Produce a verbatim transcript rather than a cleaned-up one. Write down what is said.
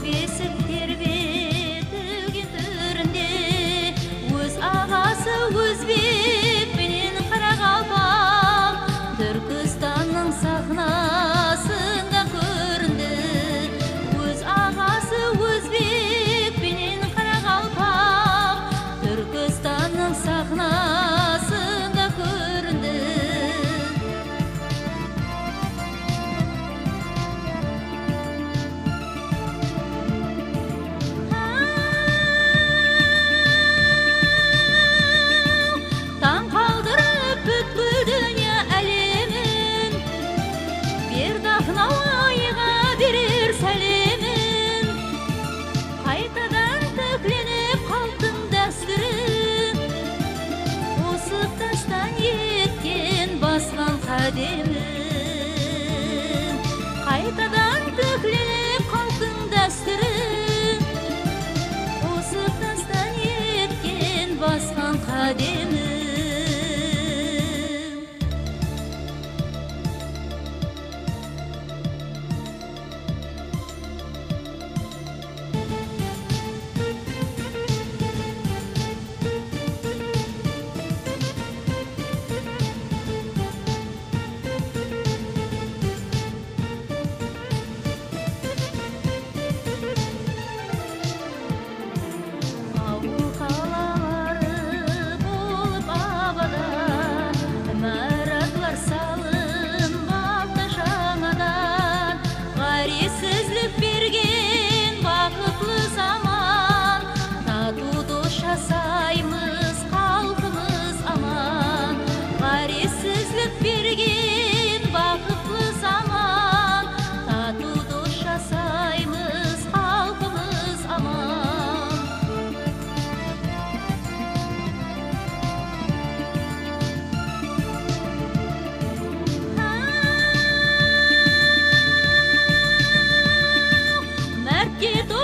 кесіп тербетілген түрінде өз ағасы өзбек менен қарақалпақ Түркістанның сахнасында көрінді өз ағасы өзбек менен қарақалпақ Түркістанның сахнасында көрінді таң қалдырып бүткіл дүние әлемін бердақ науайға берер сәлемін қайтадан төгленіп халықтың дәстүрі осы тастан еткен басқан қадемін қайтадан төгленіп халықтың дәстүрі осы тастан еткен басқан қадемін жасаймыз халқымыз аман ғаресіздік берген бақытлы заман тату дос жасаймыз халқымыз аман мәртке